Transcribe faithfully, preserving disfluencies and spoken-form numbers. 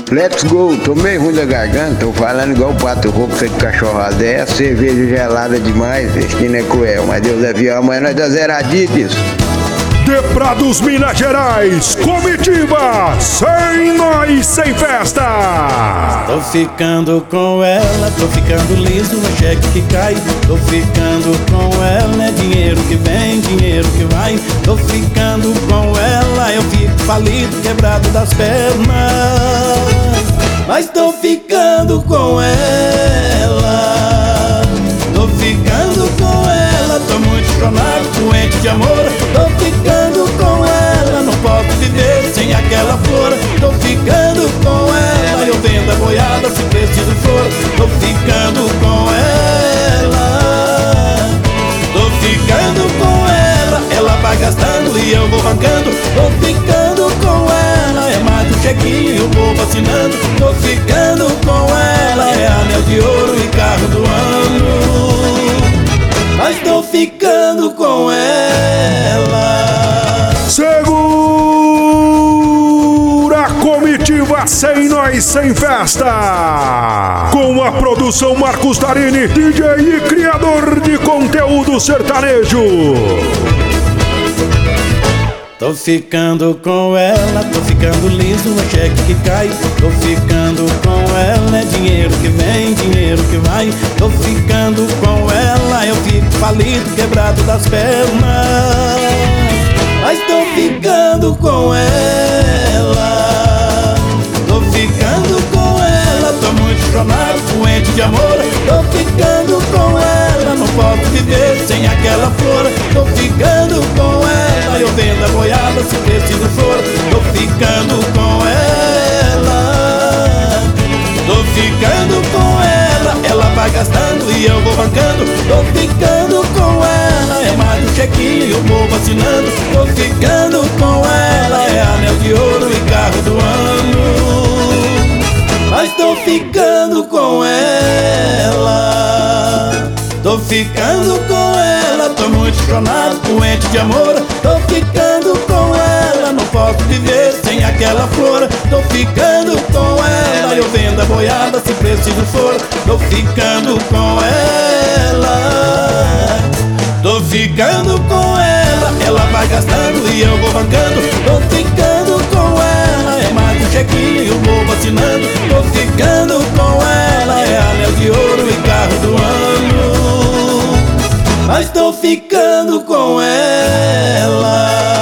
Let's go, tô meio ruim da garganta, tô falando igual o pato rouco, feito cachorrada. É cerveja gelada demais, esse que não é cruel, mas Deus é fiel, amanhã nós tá zeraditos. De Prados, Minas Gerais, comitiva, sem nós, sem festa. Tô ficando com ela, tô ficando liso, é cheque que cai. Tô ficando com ela, é dinheiro que vem, dinheiro que vai. Tô ficando com ela, eu fico falido, quebrado das pernas. Mas tô ficando com ela, tô ficando com ela, tô muito chonado, doente de amor. Tô ficando com ela, não posso viver sem aquela flor. Tô ficando com ela, eu vendo a boiada se preciso for. Tô ficando com ela, tô ficando com ela, ela vai gastando e eu vou bancando. Tô ficando com ela, é mais um chequinho, eu vou vacinando. Tô ficando com ela, é anel de ouro e carro do ano. Mas tô ficando com ela. Segura a comitiva sem nós, sem festa. Com a produção Marcos Tarini, D J e criador de conteúdo sertanejo. Tô ficando com ela, tô ficando liso, é cheque que cai. Tô ficando com ela, é dinheiro que vem, dinheiro que vai. Tô ficando com ela, eu fico falido, quebrado das pernas. Mas tô ficando com ela, tô ficando com ela, tô muito chonado, doente de amor. Tô ficando com ela, não posso viver sem aquela flor. Tô ficando com ela, eu vendo a boiada se preciso for. Tô ficando com ela, tô ficando com ela, ela vai gastando e eu vou bancando. Tô ficando com ela, é mais um chequinho, eu vou vacinando. Tô ficando com ela, é anel de ouro e carro do ano. Mas tô ficando com ela, tô ficando com ela, tô muito chonado, doente de amor. Tô ficando com ela, não posso viver sem aquela flor. Tô ficando com ela, eu vendo a boiada se preciso for. Tô ficando com ela, tô ficando com ela, ela vai gastando e eu vou bancando. Tô ficando com ela, é mais um chequinho, eu vou vacinando. Tô ficando com ela, é anel de ouro e carro do ano. Mas tô ficando com ela.